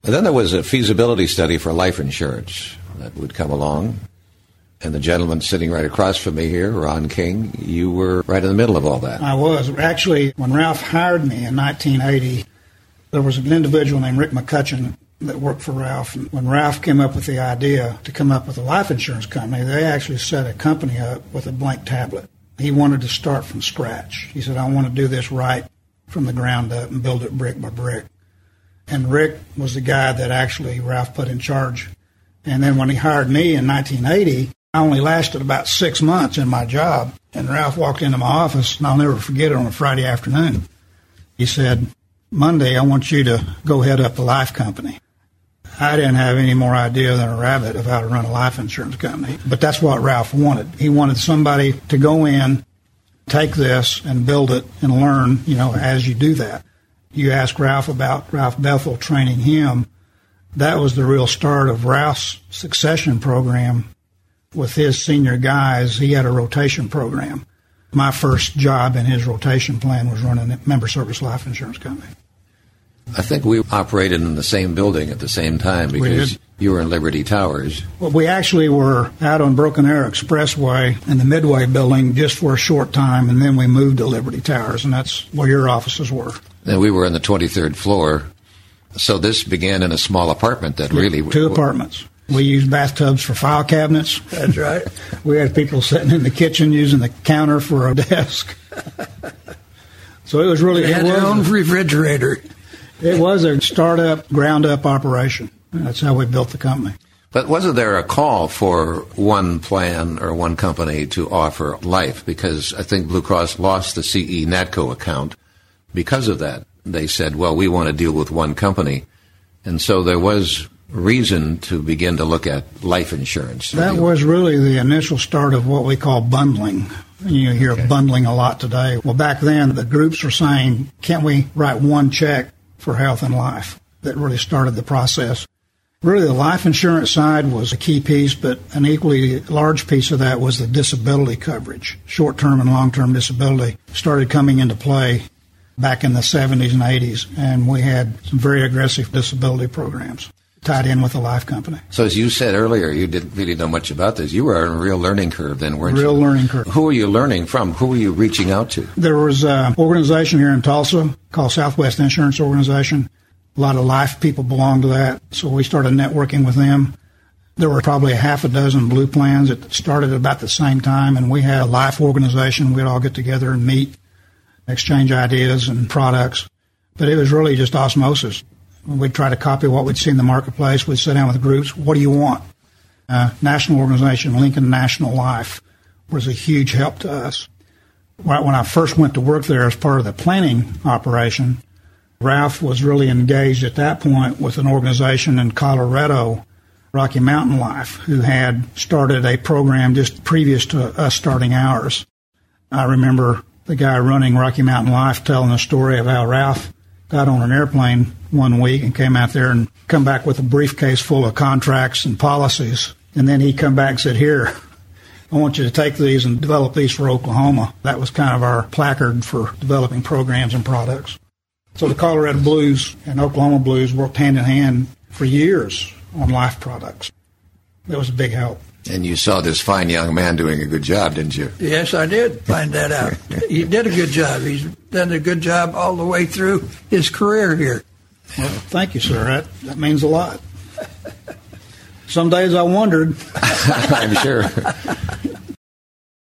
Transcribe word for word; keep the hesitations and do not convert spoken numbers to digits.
And then there was a feasibility study for life insurance that would come along. And the gentleman sitting right across from me here, Ron King, you were right in the middle of all that. I was. Actually, when Ralph hired me in nineteen eighty, there was an individual named Rick McCutcheon that worked for Ralph. And when Ralph came up with the idea to come up with a life insurance company, they actually set a company up with a blank tablet. He wanted to start from scratch. He said, I want to do this right from the ground up and build it brick by brick. And Rick was the guy that actually Ralph put in charge. And then when he hired me in nineteen eighty, I only lasted about six months in my job. And Ralph walked into my office, and I'll never forget it, on a Friday afternoon. He said, Monday, I want you to go head up the life company. I didn't have any more idea than a rabbit of how to run a life insurance company. But that's what Ralph wanted. He wanted somebody to go in, take this, and build it and learn, you know, as you do that. You ask Ralph about Ralph Bethel training him. That was the real start of Ralph's succession program. With his senior guys, he had a rotation program. My first job in his rotation plan was running a member service life insurance company. I think we operated in the same building at the same time because you were in Liberty Towers. Well, we actually were out on Broken Arrow Expressway in the Midway building just for a short time, and then we moved to Liberty Towers, and that's where your offices were. And we were on the twenty-third floor. So this began in a small apartment that yeah, really... Two w- apartments. We used bathtubs for file cabinets. That's right. We had people sitting in the kitchen using the counter for a desk. So it was really... They had it was their own a, refrigerator. It was a startup, ground-up operation. That's how we built the company. But wasn't there a call for one plan or one company to offer life? Because I think Blue Cross lost the C E NATCO account because of that. They said, well, we want to deal with one company. And so there was reason to begin to look at life insurance. That was really the initial start of what we call bundling. You hear okay. bundling a lot today. Well, back then, the groups were saying, can't we write one check for health and life? That really started the process. Really, the life insurance side was a key piece, but an equally large piece of that was the disability coverage. Short-term and long-term disability started coming into play back in the seventies and eighties, and we had some very aggressive disability programs tied in with the life company. So as you said earlier, you didn't really know much about this. You were on a real learning curve then, weren't real you? Real learning curve. Who were you learning from? Who were you reaching out to? There was an organization here in Tulsa called Southwest Insurance Organization. A lot of life people belonged to that, so we started networking with them. There were probably a half a dozen blue plans that started about the same time, and we had a life organization. We'd all get together and meet, exchange ideas and products. But it was really just osmosis. We'd try to copy what we'd see in the marketplace. We'd sit down with groups. What do you want? Uh, national organization, Lincoln National Life, was a huge help to us. When I first went to work there as part of the planning operation, Ralph was really engaged at that point with an organization in Colorado, Rocky Mountain Life, who had started a program just previous to us starting ours. I remember the guy running Rocky Mountain Life telling a story of how Ralph got on an airplane one week and came out there and come back with a briefcase full of contracts and policies. And then he come back and said, here, I want you to take these and develop these for Oklahoma. That was kind of our placard for developing programs and products. So the Colorado Blues and Oklahoma Blues worked hand in hand for years on life products. That was a big help. And you saw this fine young man doing a good job, didn't you? Yes, I did find that out. He did a good job. He's done a good job all the way through his career here. Well, thank you, sir. That, that means a lot. Some days I wondered. I'm sure.